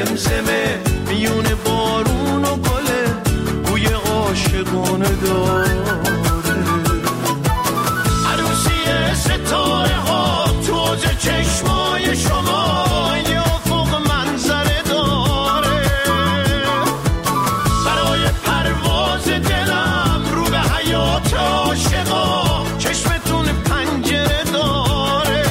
زمزمه میون بارون و گله بوی عاشقانه داره. عروسی ستاره ها تو حوض چشمای شما یه افق منظره داره. برای پرواز دلم رو به حیات عاشقا چشمتون پنجره داره.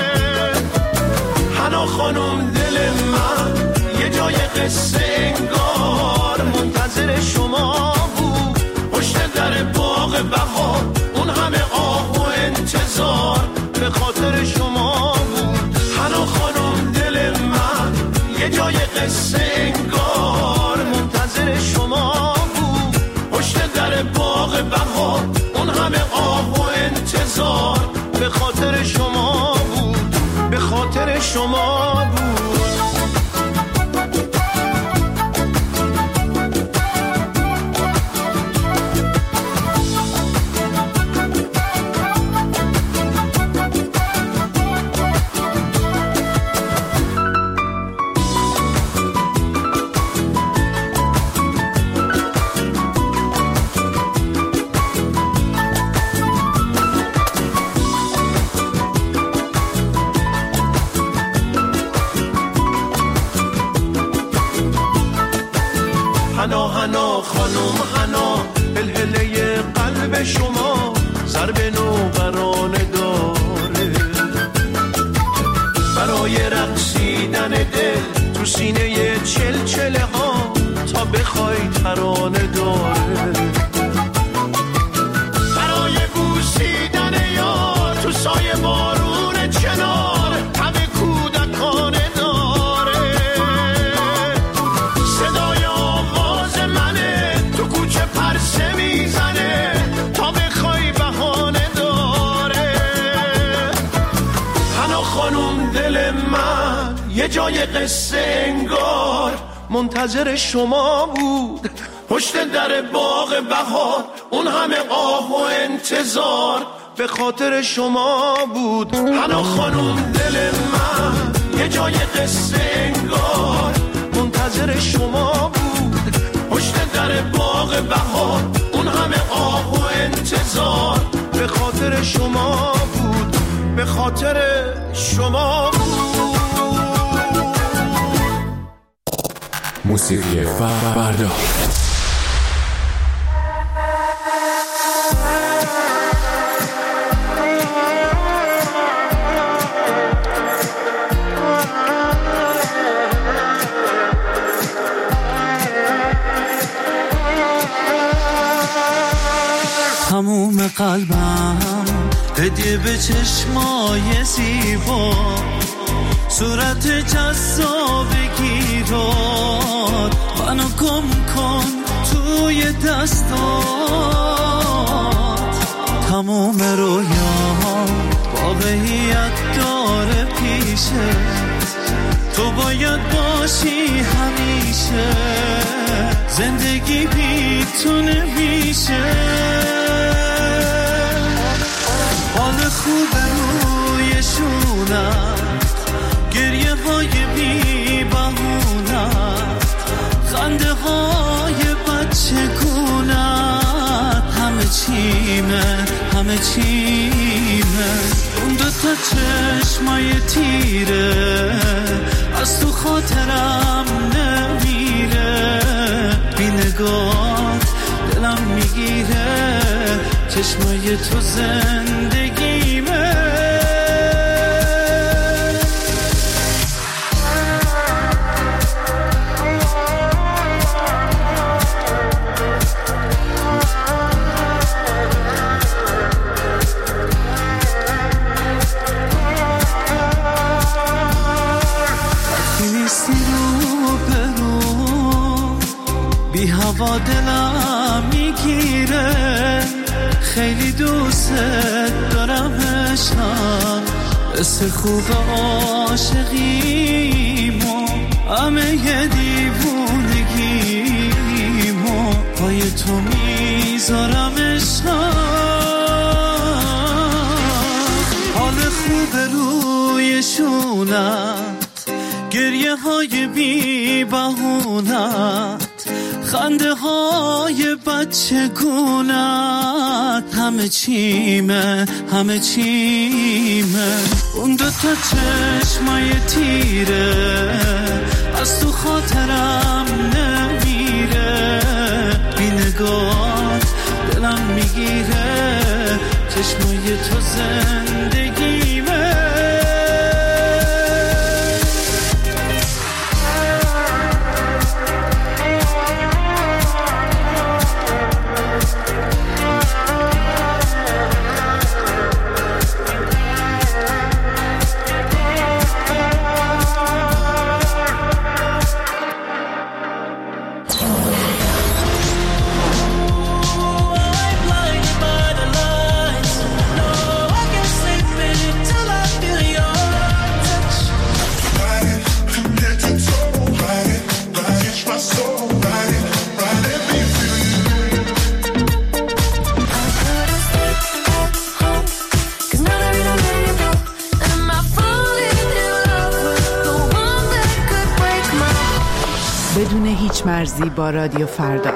حنا خانم دل من یه جای قصه انگار منتظر شما بود پشت در باغ بهار. اون همه آه و انتظار به خاطر شما بود. حنا خانم دل من یه جای قصه انگار منتظر شما بود پشت در باغ بهار. اون همه آه و انتظار به خاطر شما بود، به خاطر شما بود. حنا حنا خانم حنا هلهله قلب شما ضرب نوقرانه داره. برای رقصیدن دل تو سینه چلچله ها تا بخوای ترانه داره. برای بوسیدن یار تو سایه بارون چنار تب کودکانه داره. صدای آواز منه تو کوچه پرسه میزنه تا بخوای بهانه داره. حنا خانم دل من یه جای قصه انگار منتظر شما بود پشت در باغ بهار. اون همه آه و انتظار به خاطر شما بود. حنا خانم دل من یه جای قصه انگار منتظر شما بود پشت در باغ بهار. اون همه آه و انتظار به خاطر شما بود، به خاطر شما بود. موسیقی فردا تموم قلبم هدیه به چشمای زیبا صورت جذابگی رو منو گم کن توی دستات. تموم رویام واقعیت داره پیشه تو باید باشی همیشه. زندگی بیتونه میشه حال خوب روی شونت گریه های بی بهونت خنده های بچه گونت همه چیمه همه چیمه. اون دوتا چشمای تیره از تو خاطرم نمیره. بی نگات دلم میگیره چشمای تو زندگیمه. بی هوا دلم میگیره خیلی دوست دارم عشقم مثل خوب عاشقیمو همه ی دیوونگیمو پای تو میذارم عشقم. حال خوب روی شونت گریه های بی بهونت، خنده های بچگونت، همه چیمه همه چیمه. اون دوتا چشمای تیره از تو خاطرم نمیره، بی نگات دلم میگیره، چشمای تو زندگیمه. بدون هیچ مرزی با رادیو فردا.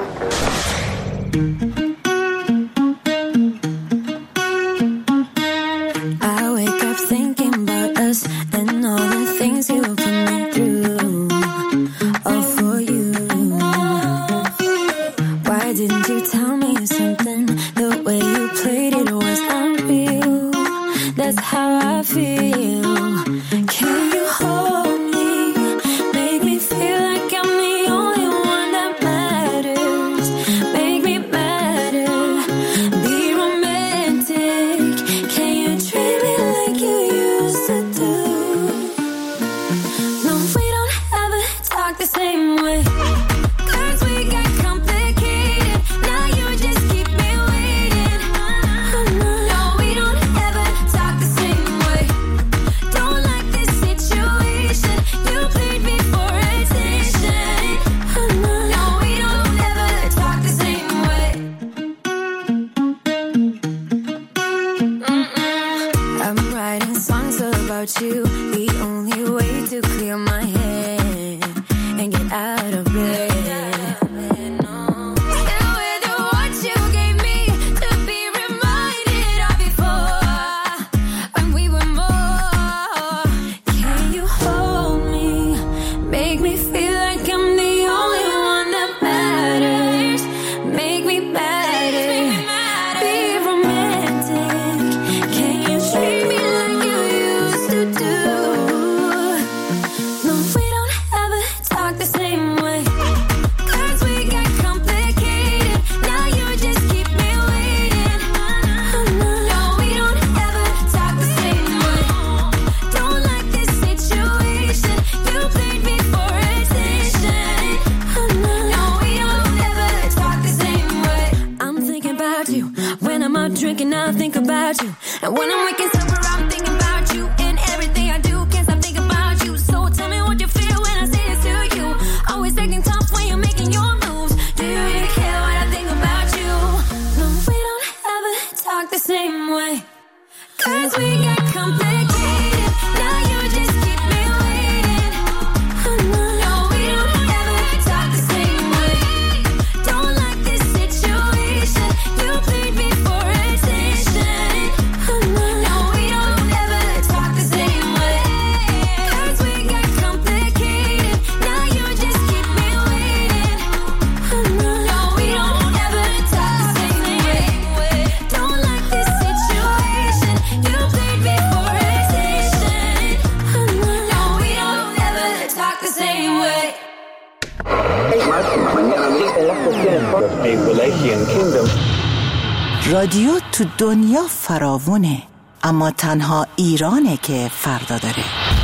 رادیو تو دنیا فراوونه، اما تنها ایرانه که فردا داره.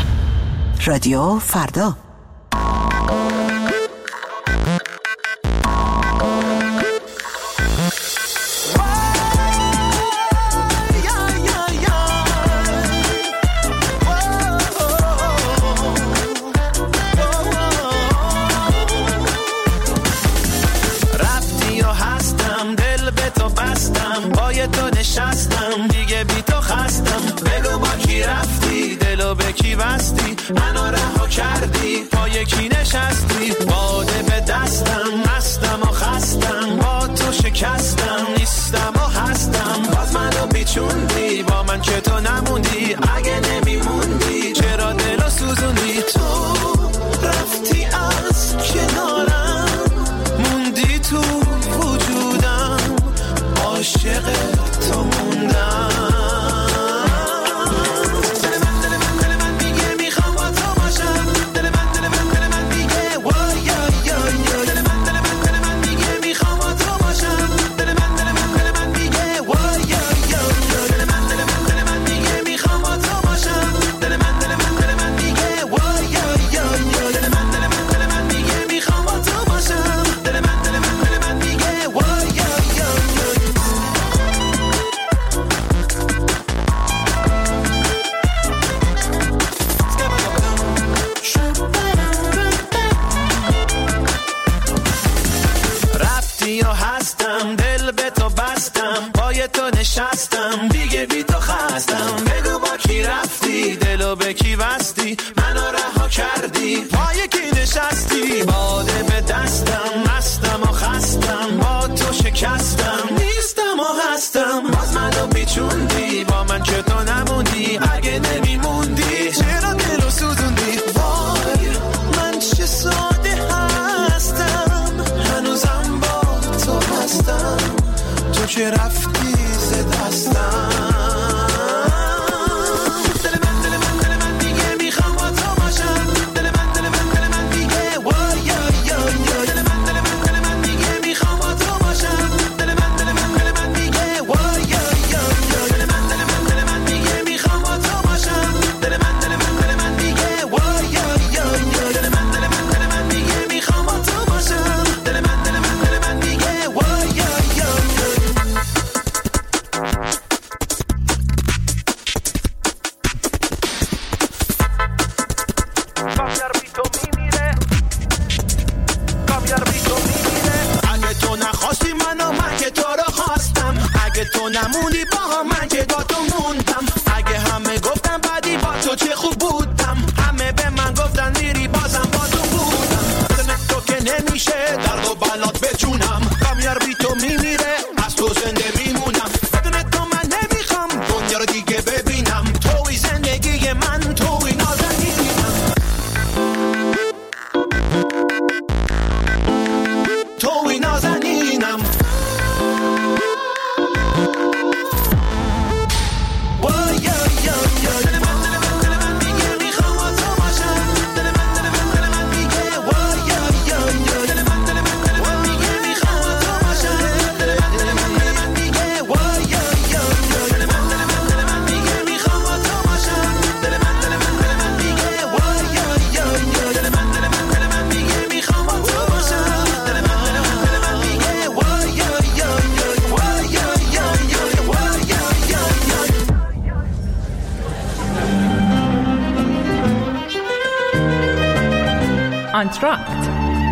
رادیو فردا. بستی منو رها کردی پا یکی نشستی باده به دستم مستم و خستم با تو شکستم نیستم و هستم باز منو بیچوندی با من که تو نموندی اگه نمیموندی چرا دلو سوزوندی تو رفتی از کنارم موندی تو وجودم عاشق تو موندم نشستم دیگه بی تو خستم بگو با کی رفتی دلو به کی بستی منو رها کردی پای کی نشستی باده به دستم مستم و خستم با تو شکستم نیستم و هستم باز منو بیچوندی با من که تو نموندی اگه نمیموندی چرا دلو سوزوندی وای من چه ساده هستم هنوزم با تو هستم تو که رفتی دستم دل من دیگه میخوام با تو باشم دل من دیگه وای دل من دیگه میخوام با تو باشم دل من دیگه وای دل من دیگه میخوام با تو باشم دل من دیگه وای دل من دیگه میخوام با تو باشم دل من دیگه وای تو نموندی با من که با تو موندم اگه همه گفتن بعدی با تو چه خوب بودم همه به من گفتن میری بازم با تو بودم بدون تو که نمیشه درد و بلات به جونم کامیار بی تو میمیره از تو زنده میمونم بدون تو من نمیخوام دنیا رو دیگه ببینم توی زندگی من توی نازنینم توی نازنینم آنتراکت.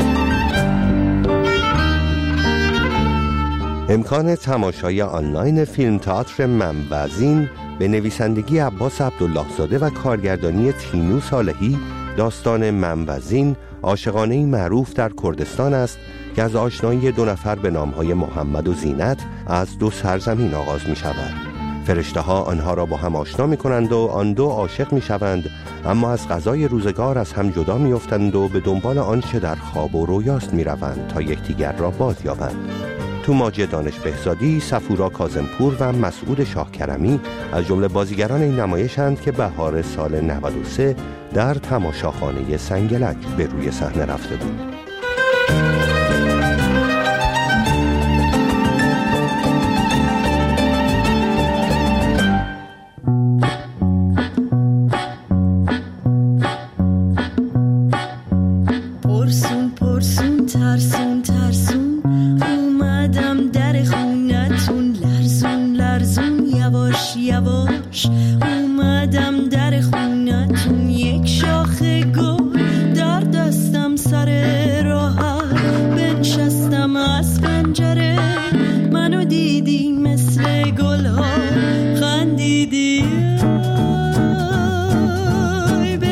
امکان تماشای آنلاین فیلم تئاتر من و زین به نویسندگی عباس عبدالله زاده و کارگردانی تینو صالحی داستان من و زین عاشقانه‌ای معروف در کردستان است که از آشنایی دو نفر به نامهای محمد و زینت از دو سرزمین آغاز می شود. فرشته ها آنها را با هم آشنا می کنند و آن دو عاشق می شوند، اما از قضای روزگار از هم جدا می افتند و به دنبال آنچه در خواب و رویاست می روند تا یکدیگر را باز یابند. توماج دانش بهزادی، صفورا کاظمپور و مسعود شاه کرمی از جمله بازیگران این نمایشند که بهار سال 93 در تماشاخانه سنگلک به روی صحنه رفته بود. Baby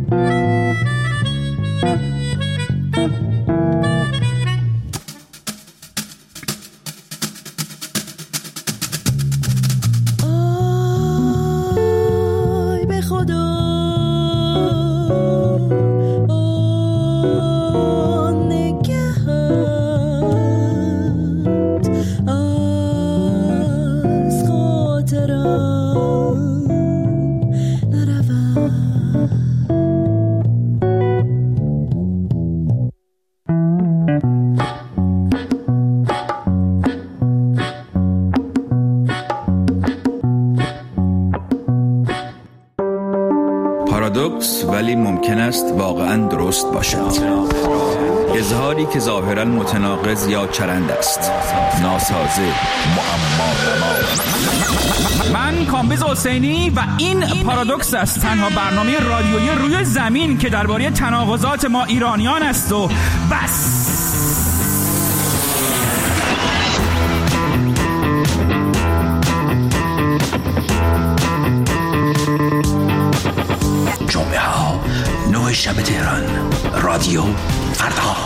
پارادوکس ولی ممکن است واقعا درست باشد. اظهاری که ظاهرا متناقض یا چرند است، ناسازه، معما. من کامبیز حسینی و این پارادوکس است، تنها برنامه رادیویی روی زمین که درباره تناقضات ما ایرانیان است و بس. جمعه ها 9 شب تهران، رادیو فردا.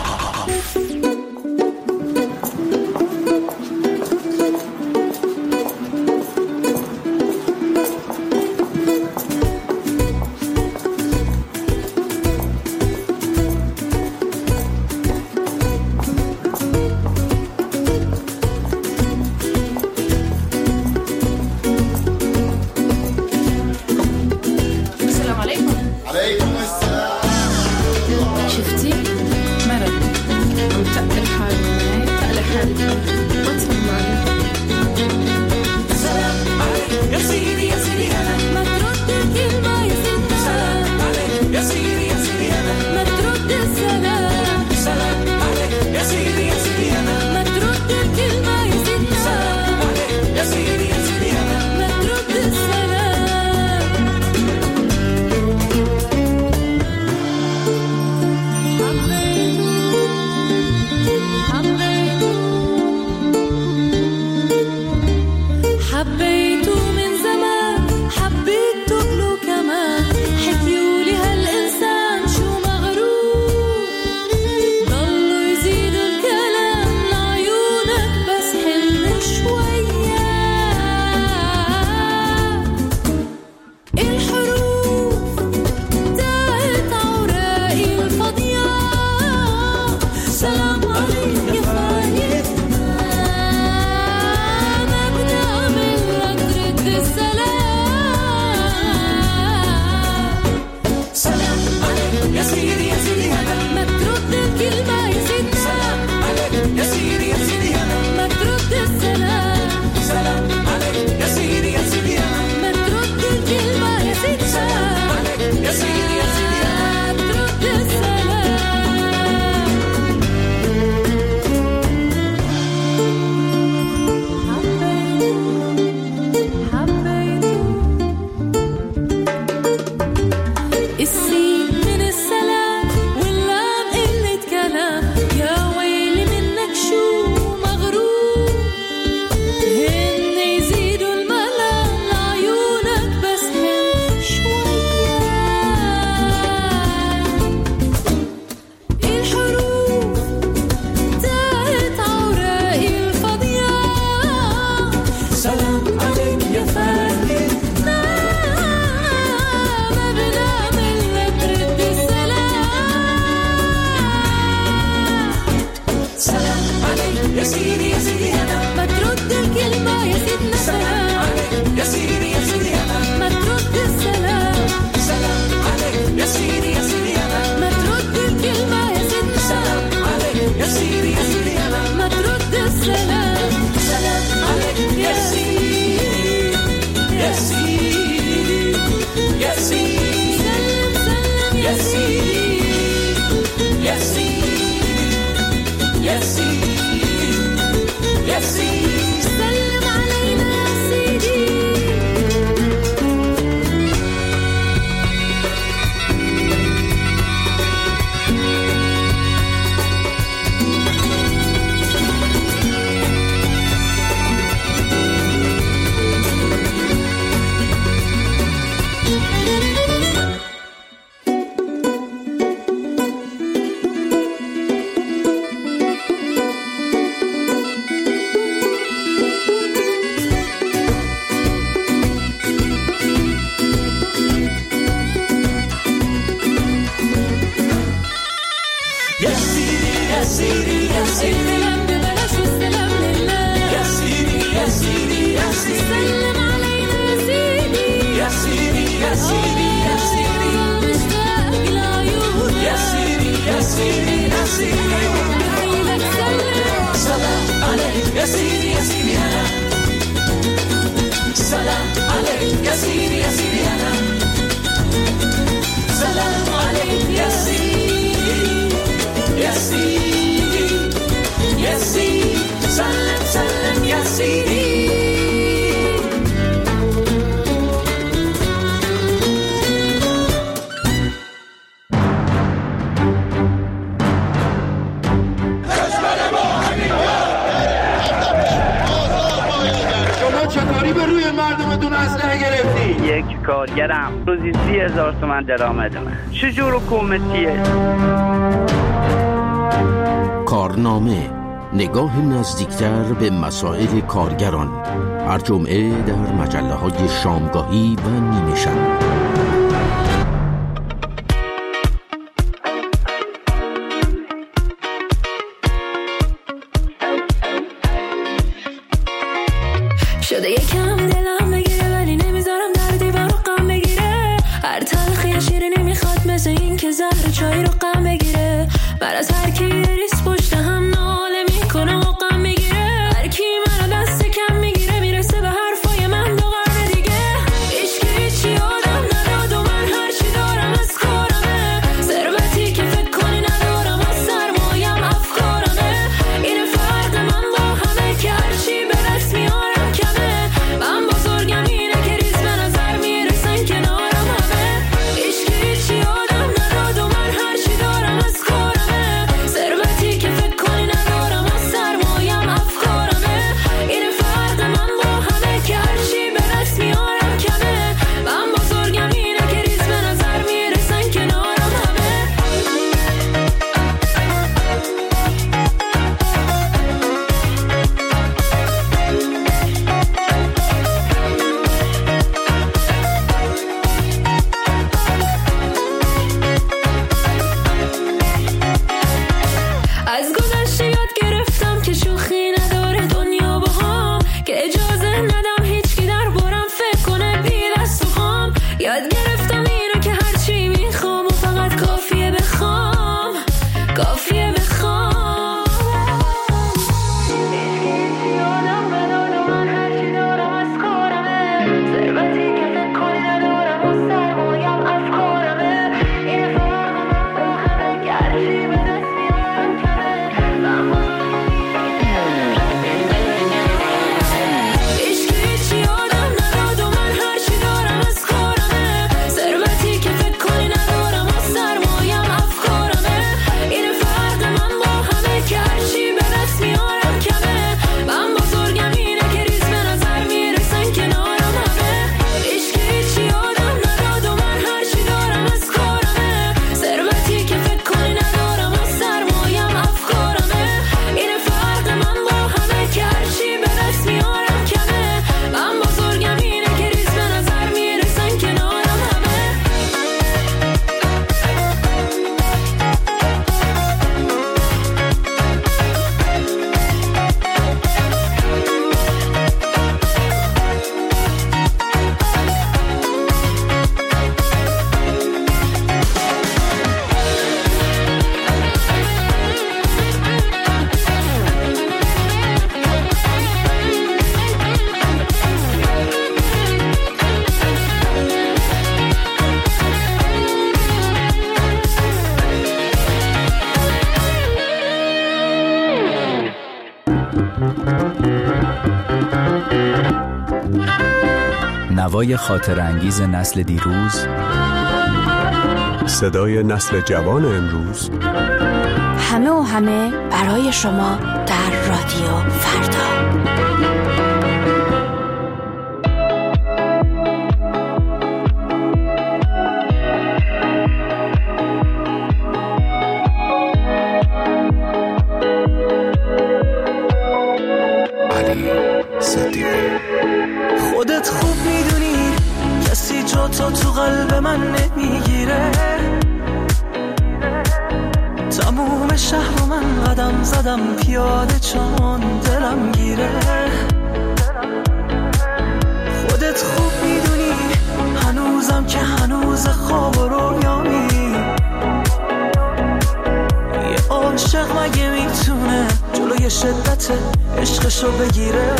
سیدی یا سیدی یا سیدی یا سیدی یا سیدی سلم علینا یا سیدی یا سیدی یا سیدی مشتاق لعيون یا سیدی یا سیدی یا سیدی سلام علیک یا سیدی یا سیدی انا سلام علیک یا سیدی یا سیدی انا سلام علیک یا سیدی یا سیدی یا سیدی سلام سلام یا سیدی چطوری به روی مردمتون اسلحه گرفتی؟ یک کارگرم روزی 30,000 تومان درآمدمه. چجور حکومتیه؟ کارنامه، نگاه نزدیکتر به مسائل کارگران، هر جمعه در مجله‌های شامگاهی و نیمه شب. شده یکم دلم بگیره ولی نمیذارم در دیوار رو غم بگیره. هر تلخی شیرینی نمیخواد مثل این که زهر چای رو غم بگیره. من از هر کی ریس پشت هم ناله میکنه و غم میگیره. هر کی منو دست کم میگیره میرسه به حرفای من 2 قرن دیگه. هیچ آدم نداد و من هر چی دارم از کارمه. ثروتی که فکر کنی ندارم از سرمایم افکارمه. این فرق من با همه که هر چی به دست میارم کمه. من بزرگم اینه که ریز به نظر میرسن کنارم همه. هیچ آدم نداد و من هر چی دارم از کارمه. ثروتی که فکر کنی ندارم از سرمایم افکارمه. این فرق من با همه که هر چی به دست میارم کمه. من بزرگم اینه که ریز به نظر میرسن کنارم همه. از گذشته یاد گرفتم که شوخی نداره دنیا با هم. که اجازه ندم هیچکی در بارم فکر کنه بی دست و خام. یاد گرفتم اینو که هرچی میخوام و فقط کافیه بخوام. کافیه بخوام. هیچکی آدم نداره و من هرچی دارم از کارمه. ثروتی که فکر کنی ندارم و سرمایم افکارمه. این فرق من با همه که هرچی به دست میارم کمه. هیچی آدم نداد و من هرچی دارم از کارمه. ثروتی که فکر کنی ندارم و سرمایم افکارمه. این فرق من با همه که هرچی به دست میارم کمه. من بزرگم اینه که ریز به نظر میرسن کنارم همه. هیچی آدم نداد و من هرچی دارم از کارمه. ثروتی که فکر کنی ندارم و سرمایم افکارمه. این فرق من با همه که هرچی به دست میارم کمه. من بزرگم اینه که ریز به نظر میرسن کنارم همه. نوای خاطرانگیز نسل دیروز، صدای نسل جوان امروز، همه و همه برای شما در رادیو فردا. خودت خوب میدونی کسی جا تو قلب من نمیگیره. تموم شهر رو من قدم زدم پیاده چون دلم گیره. خودت خوب میدونی هنوزم که هنوز خواب و رویامی. یه عاشق مگه میتونه جلوی شدت عشقشو بگیره؟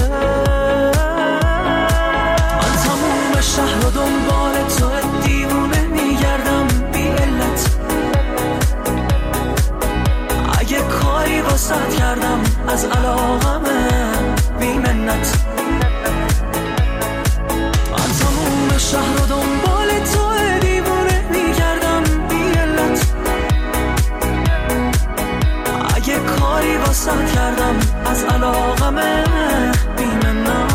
من تموم شهر رو دنبال تو دیوونه میگردم بی علت. اگه کاری واسط کردم از علاقمه بی منت. من تموم شهر رو دنبال تو دیوونه میگردم بی علت. اگه کاری واسط کردم از علاقمه بی منت.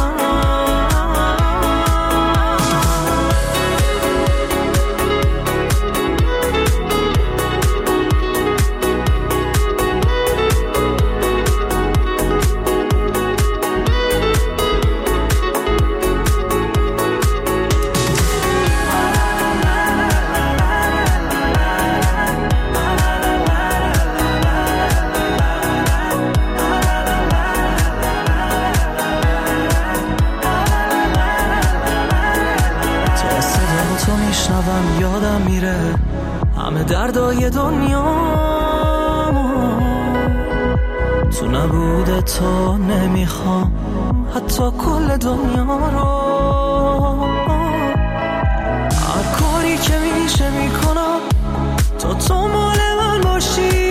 یادم میره همه دردای دنیا تو نبوده تو نمیخوام حتی کل دنیا رو. هر کاری که میشه میکنم تو مال من باشی.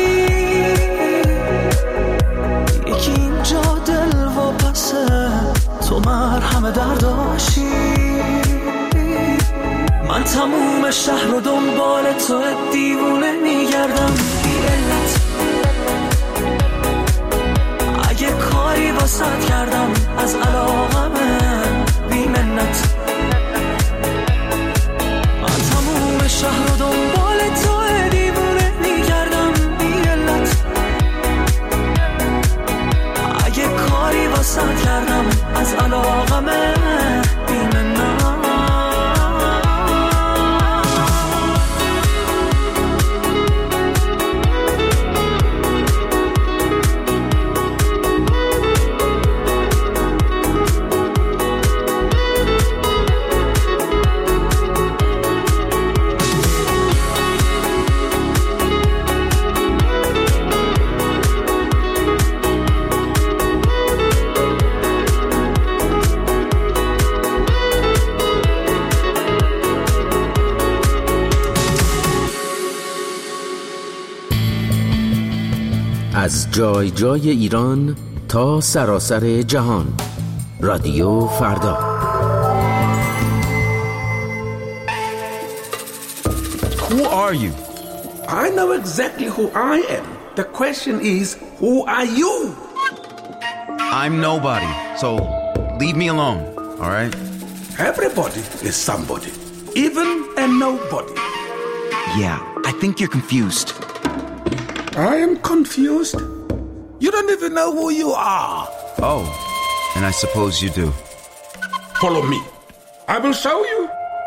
یکی اینجا دل و پسه تو مرهم درداشی. من تموم شهر رو دنبال تو دیوونه میگردم بی علت. اگه کاری واسط کردم از علاقمه بی منت. من تموم شهر رو دنبال تو دیوونه میگردم بی علت. اگه کاری واسط کردم از علاقمه بی منت. از جای جای ایران تا سراسر جهان. رادیو فردا. Who are you? I know exactly who I am. The question is, who are you? I'm nobody, so leave me alone, all right? Everybody is somebody, even a nobody. Yeah, I think you're confused. I am confused. You don't even know who you are. Oh, and I suppose you do. Follow me. I will show you.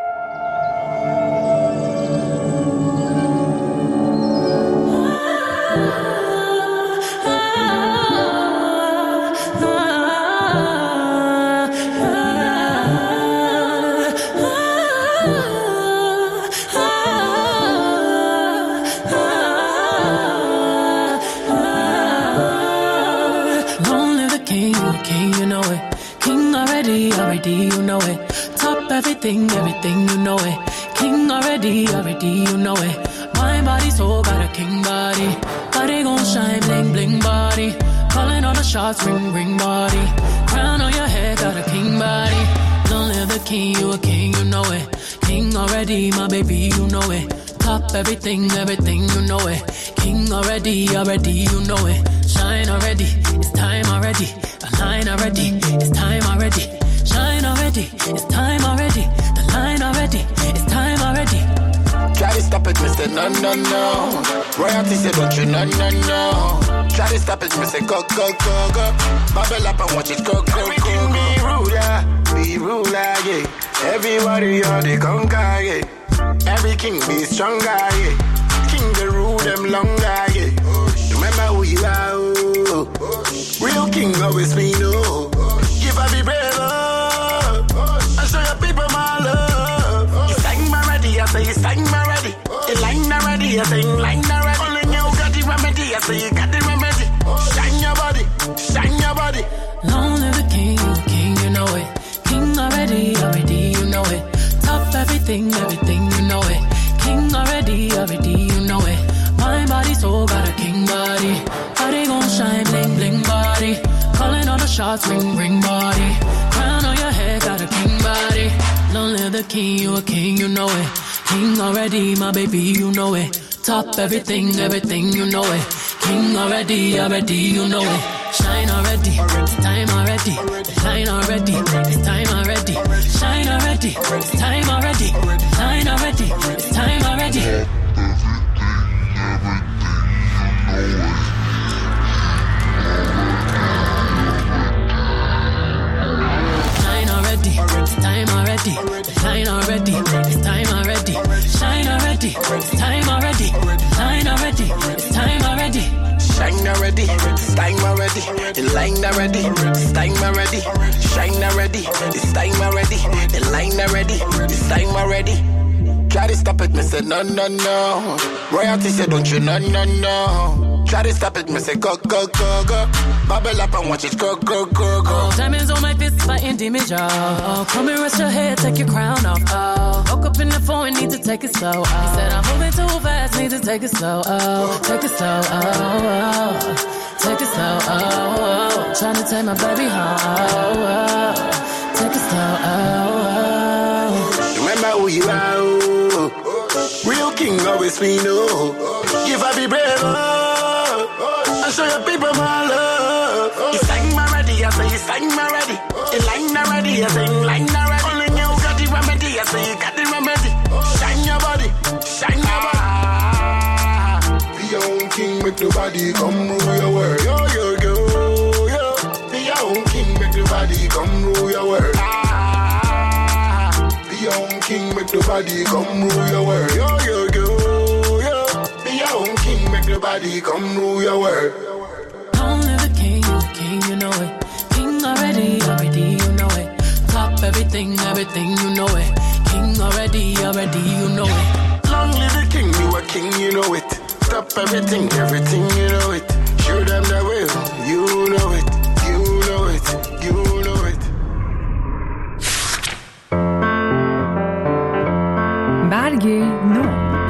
You know it. Top everything, you know it. King already, you know it. My body, soul, got a king body. Body gon' shine, bling, bling body. Calling all the shots, ring, ring body. Crown on your head, got a king body. Long live the king, you a king, you know it. King already, my baby, you know it. Top everything, you know it. King already, you know it. Shine already, it's time already. Align already, it's time already. Shine already, it's time already. The line already, it's time already. Try to stop it, Mr. No, no, no. Royalty say don't you, no, no, no. Try to stop it, Mr. Go, go, go, go. Bubble up and watch it go, go, go, go. Be ruler, yeah. Everybody on the conquer, yeah. Every king be stronger, yeah. king, they rule them longer, yeah. Remember who you are, oh. Real king always me know. Give a be brave, I show your people my love. You sang my ready, I say you sang my ready. You line already, I say you line already. Only you got the remedy, I say you got the remedy. Shine your body, shine your body. Long live the king, you know it. King already, you know it. Top everything, you know it. King already, you know it. My body, soul, got a king body. Body gon' shine, bling, bling body. Calling all the shots, ring, ring body. Crown on your head, got a king body. Long live the king, you a king, you know it. King already, my baby, you know it. Top everything, you know it. King already, you know it. Shine already, it's time already. Shine already, it's time already. Shine already, it's time already. Shine already, it's time already. Shine already, it's time already. Shine already, it's time already. Shine already, it's time already. Shine already, it's time already. Shine already, it's time already. In line already, it's time already. Shine already, it's time already. In line already, it's time already. Try to stop it, me say no, no, no. Royalty say don't you, no, no, no. Try to stop it, me say go, go, go, go. Bubble up and watch it go, go, go, go. Diamonds on my fists fighting demons, y'all. Come and rest your head, take your crown off. Woke up in the phone, need to take it slow. He said I'm moving too fast, need to take it slow. Take it slow, take it slow. Trying to take my baby home. Take it slow. Remember who you are. Real king always we know. Give a be brave, and show your people my love. You sang my ready, I say you sang my ready. You line already, I say you line already. Only you got the remedy, I say you got the remedy. Shine your body, shine your body. Be your own king, make nobody come rule your world. Yo, yo, yo, yo. Be your own king, make nobody come rule your world. Young king, make nobody come rule your world. Yo, yo, yo, yo. Be your own king, make nobody come rule your world. Long live the king, you know it. King already, you know it. Top everything, you know it. King already, you know it. Long live the king, you a king, you know it. Stop everything, you know it. Show them the way, you know it. You know it, you know it. برگ نو.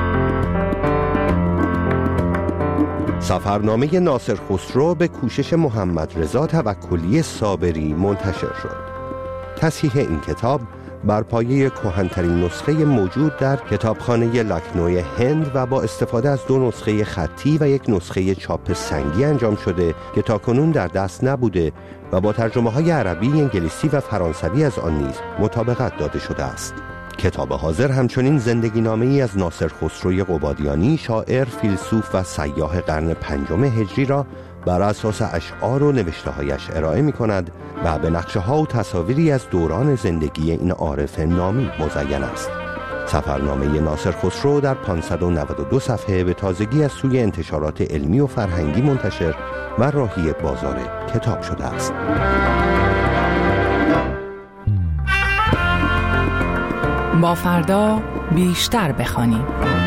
سفرنامه ناصر خسرو به کوشش محمد رضا توکلی صابری منتشر شد. تصحیح این کتاب بر پایه کهن‌ترین نسخه موجود در کتابخانه لکنوی هند و با استفاده از 2 نسخه خطی و 1 نسخه چاپ سنگی انجام شده که تاکنون در دست نبوده و با ترجمه‌های عربی، انگلیسی و فرانسوی از آن نیز مطابقت داده شده است. کتاب حاضر همچنین زندگی نامه‌ای از ناصر خسروی قبادیانی، شاعر، فیلسوف و سیاح قرن 5 هجری را بر اساس اشعار و نوشته‌هایش ارائه می‌کند و به نقشه‌ها و تصاویری از دوران زندگی این عارف نامی مزین است. سفرنامه ناصر خسرو در 592 صفحه به تازگی از سوی انتشارات علمی و فرهنگی منتشر و راهی بازار کتاب شده است. با فردا بیشتر بخوانیم.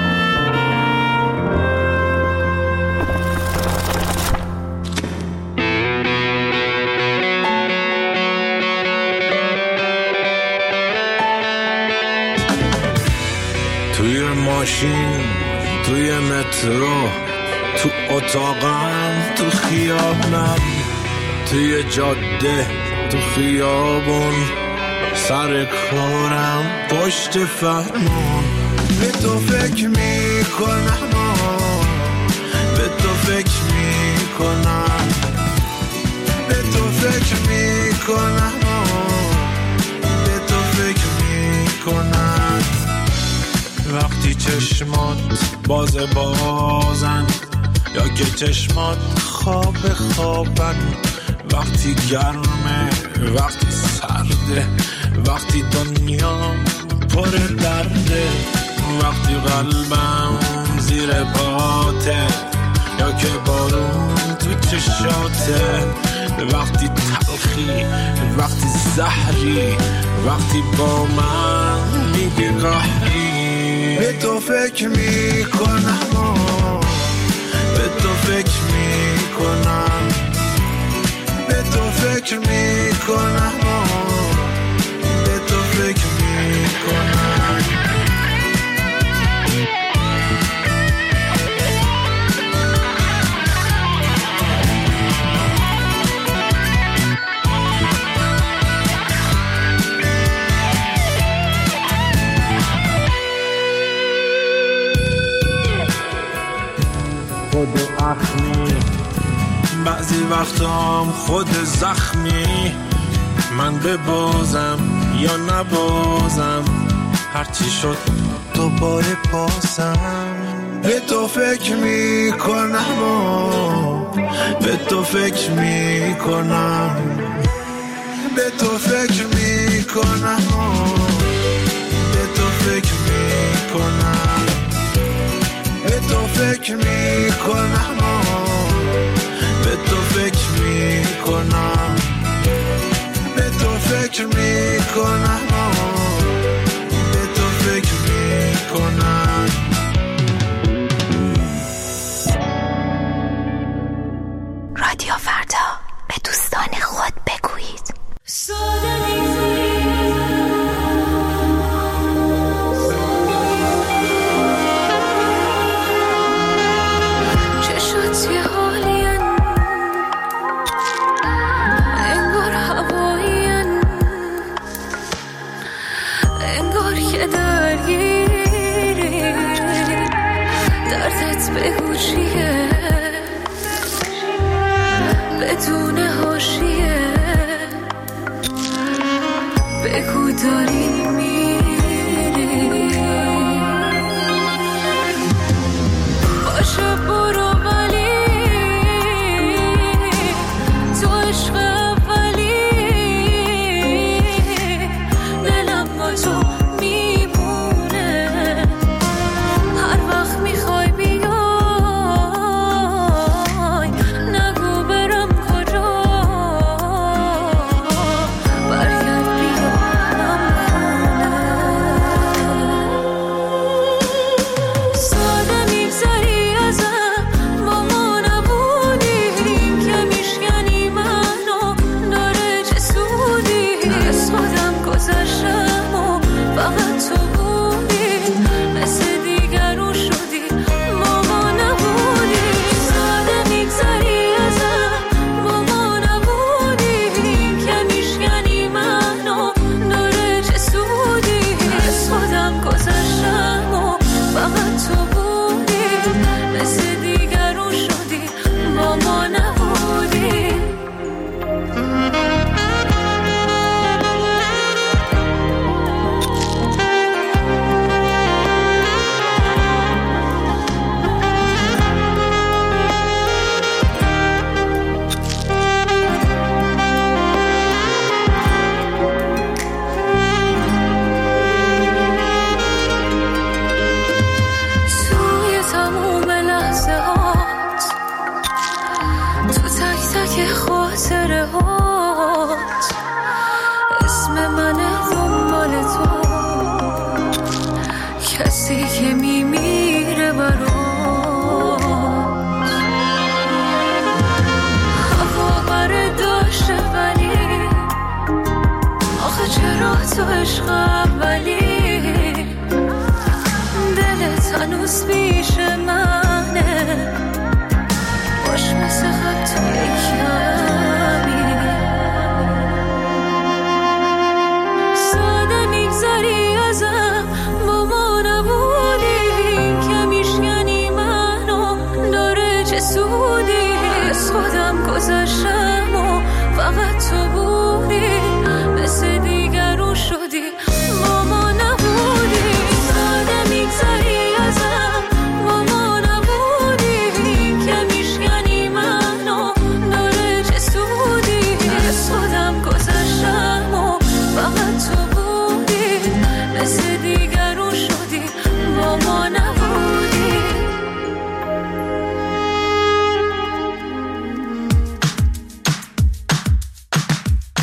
توی ماشین، توی مترو، تو اتاقم، تو خیابونم، توی جاده، تو خیابون، سر کارم، پشت فرمون. به تو فکر میکنم، به تو فکر میکنم، به تو فکر میکنم، به تو فکر میکنم. وقتی چشمات بازن یا که چشمات خوابن، وقتی گرمه، وقتی سرده، وقتی دنیا پر درده، وقتی قلبم زیر پا غلطه، وقتی تلخی، وقتی زهری، وقتی با من میگی قهری. به تو فکر میکنم، به تو فکر میکنم، به تو فکر میکنم، به تو فکر میکنم. خود اخمی، بعضی وقتام خود زخمی. من ببازم یا نبازم، هرچی شد دوباره پاسم. به تو فکر میکنم، به تو فکر میکنم، به تو فکر میکنم، به تو فکر میکنم، به تو فکر میکنم، به تو فکر میکنم، به تو فکر میکنم، به تو فکر میکنم. رادیو فردا، به دوستان خود بگویید. چشات یه حالین، انگار هوایین، انگار که درگیری، دردت بگو چیه، بدون حاشیه، بگو داری میری. باشه برو، ولی تو عشق اولی، دلم با تو میمونه، هر وقت میخوای بیای، نگو برم کجا، برگرد بیارم خونه. ساده میگذری ازم، با ما نبودیم که میشکنی منو، داره چه سودی، از خودم گذشتم و فقط تو بودی، مثل دیگرون شدی، با ما نبودی. ساده میگذری ازم، با ما نبودیم که میشکنی منو، داره چه سودی، از خودم گذشتم و فقط تو بودی، مثل دیگرون شدی، با ما نبودی. توی تموم لحظه هات، تو تک تک خاطره هات، اسم منه دنبال تو، کسی که میمیره برات. هوا برداشته ولی آخه چرا تو عشق اولی، دلت هنوز پیش منه، باش مثل خط توی کمی. ساده میگذری ازم، با ما نبودیم که میشکنی منو، داره چه سودی، از خودم گذشتم و فقط تو بودی، مثل دیگرون شدی، با ما نبودی. ساده میگذری ازم، با ما نبودی.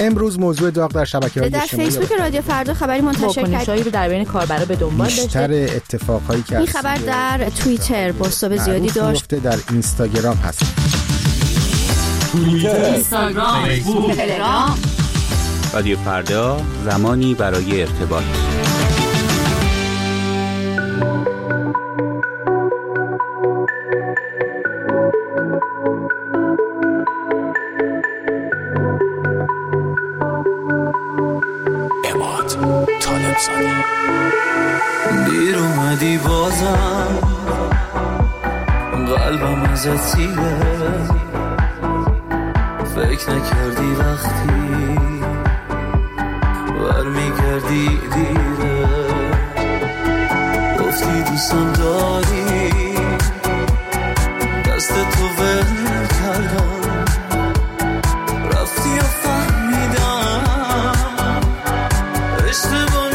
امروز موضوع داغ در شبکه‌های اجتماعی در فیسبوک رادیو فردا خبری منتشر واکنش‌هایی رو در بین کاربرا به دنبال داشته. بیشتر اتفاقایی که این خبر در توییتر بوستاب زیادی داشت. در اینستاگرام هست. توییتر، اینستاگرام، فیسبوک، تلگرام. رادیو فردا، زمانی برای ارتباط. دیر اومدی بازم قلبم ازت سیره، فکر نکردی وقتی برمیگردی دیره، گفتی دوستم داری دست تو ول کردم، رفتی و فهمیدم اشتباه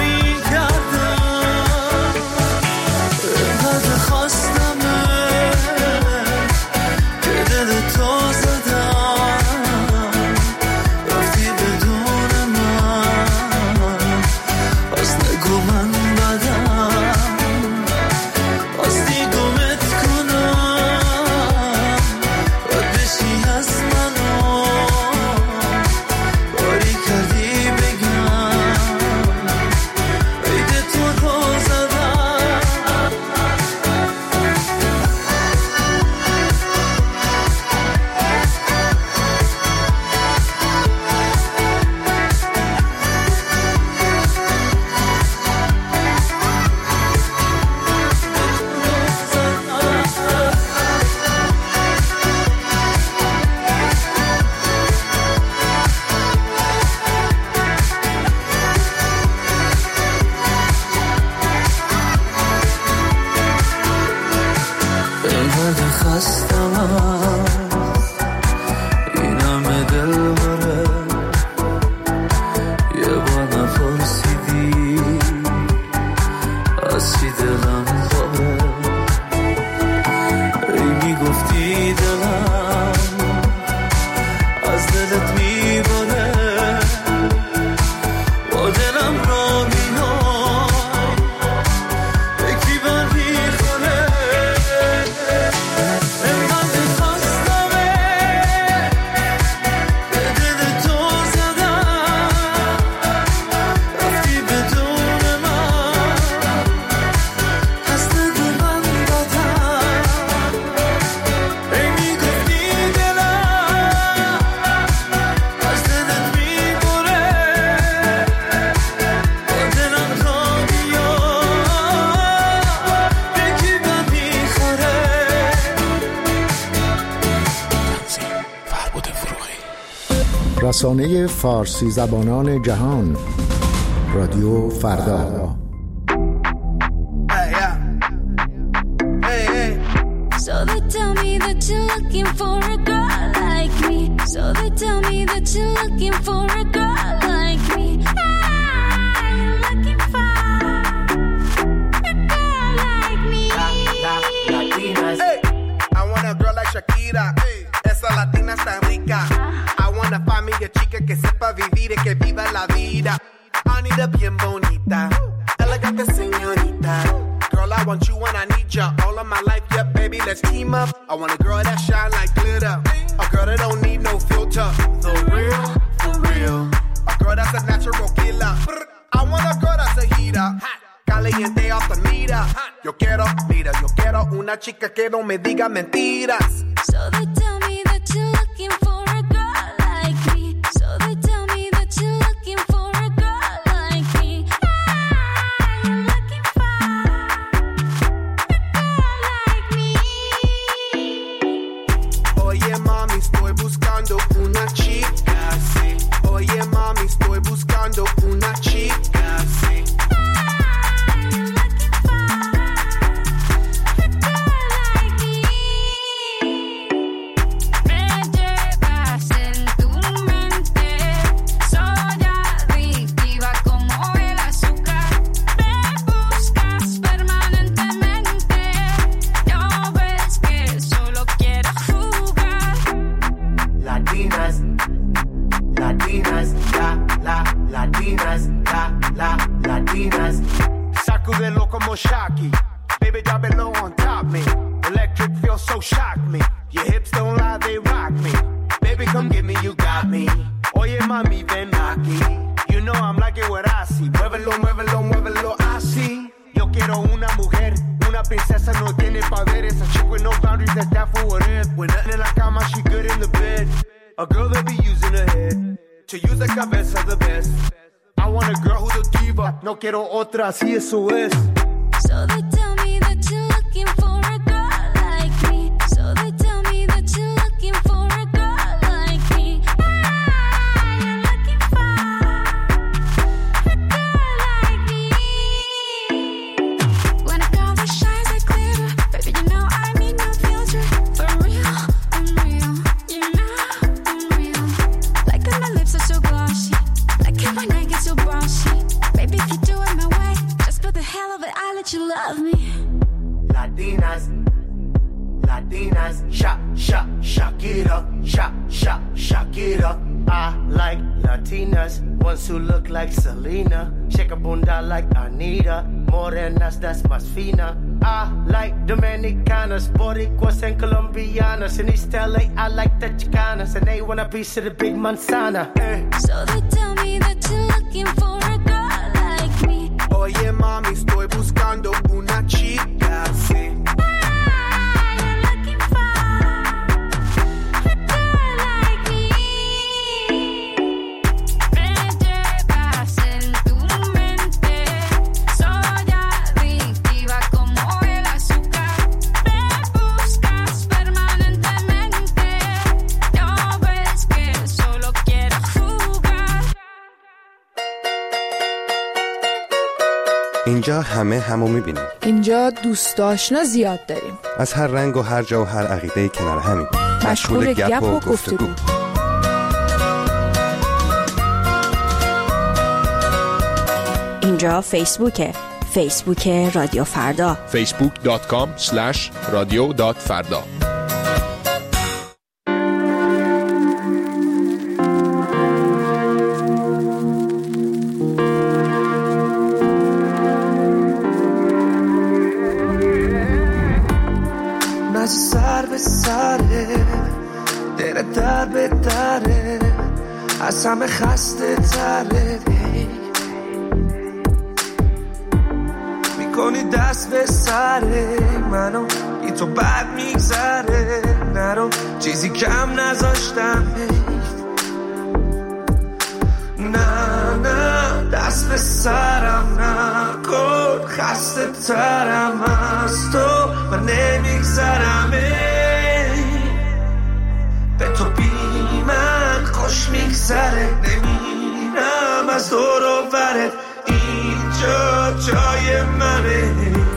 رسانه فارسی زبانان جهان، رادیو فردا. So they tell me that you're looking for a girl like me. So they tell me that you're looking for a girl like me. I'm looking for a girl like me. Hey, I want a girl like Shakira. Esa latina está rica. I wanna find me a chica que sepa vivir y que viva la vida. Anita bien bonita, elegante señorita. Girl, I want you and I need ya all of my life. Yeah, baby, let's team up. I want a girl that shine like glitter, a girl that don't need no filter. The real, for real. A girl that's a natural killer. I want a girl that's a heater, caliente off the meter. Yo quiero una chica que no me diga mentiras. So they tell me that you're looking for a girl like me. So they tell me that you're looking for a girl like me. I'm looking for a girl like me. Oye mami, estoy buscando una chica así. Oye mami, estoy buscando una chica así. Baby, drop it low on top me. Electric feel so shock me. Your hips don't lie, they rock me. Baby, come get me, you got me. Oye, mami, ven aquí. You know I'm liking what I see. Muévelo, muévelo, muévelo, así. Yo quiero una mujer, una princesa, no tiene poderes. A chick with no boundaries, that's that for what if. When nothing in la cama, she good in the bed. A girl that be using her head to use the cabeza the best. I want a girl who's a diva. No quiero otra, así eso es. So they tell me that you're looking for a girl like me. So they tell me that you're looking for a girl like me. You're looking for a girl like me. When a girl that shines like glitter, baby, you know I need no filter. For real, I'm real. You know I'm real. Like when my lips are so glossy. Like it when I get so bossy. Baby, if you do it my way, just for the hell of it, I'll let you love me. Latinas, Latinas, Shakira, Shakira. I like Latinas, ones who look like Selena. Shake a bunda like Anita, morenas, that's más fina. I like Dominicanas, Boricuas and Colombianas. In East LA, I like the Chicanas, and they want a piece of the big manzana. So they tell me that you're looking for a girl like me. Oye, mami, estoy buscando una chica, sí. You're looking for a girl like me. Vete, pasa en tu mente. Soy adictiva como el azúcar. Me buscas permanentemente. No ves que solo quiero jugar. اینجا همو میبینیم. اینجا دوست آشنا زیاد داریم. از هر رنگ و هر جا و هر عقیده کنار همین. مشغول گپ و گفتگو. اینجا فیسبوکه. فیسبوک رادیو فردا. facebook.com/radio.farda. سر به سره دل در به دره از همه خسته تره میکنی دست به سره منو بی تو بد میگذره نرو چیزی کم نذاشتم نه دست به سرم نکن خسته ترم از تو و نمیگذرم به تو بی من خوش میگذره نمیرم از دور و برت اینجا جای منه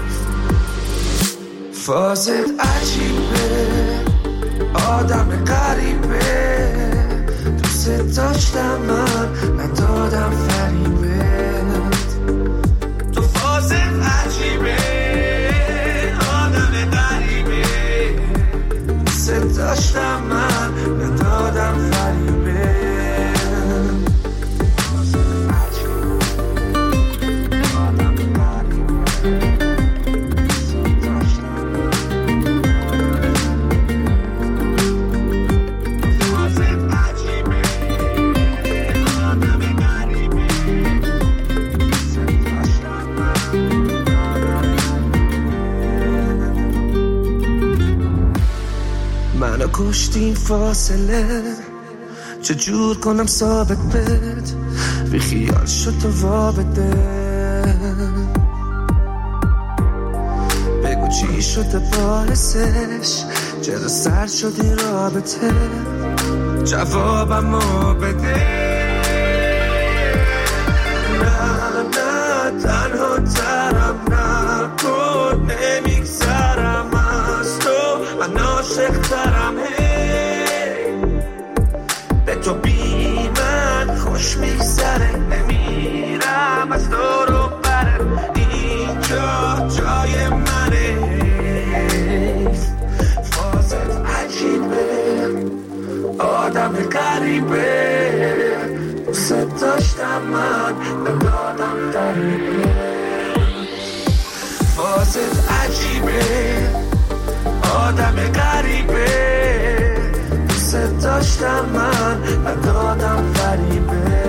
فازت عجیبه آدم غریبه دوست داشتم من ندادم فریبت تو فازت عجیبه آدم غریبه دوست داشتم من ندادم فریبت منو کشتین فاصله چجور کنم ثابت بد بی خیال شد تو وابده بگو چی شده باعثش چرا سر شد این رابطه جوابمو بده نه تنها ترم نکن نمیگذرم از تو من عاشق ترم به تو بی من خوش میگذره نمیرم از دور و برت اینجا جای منه فازت عجیبه آدم غریبه عجیبه آدم غریبه دوست داشتم من و دادم فریبه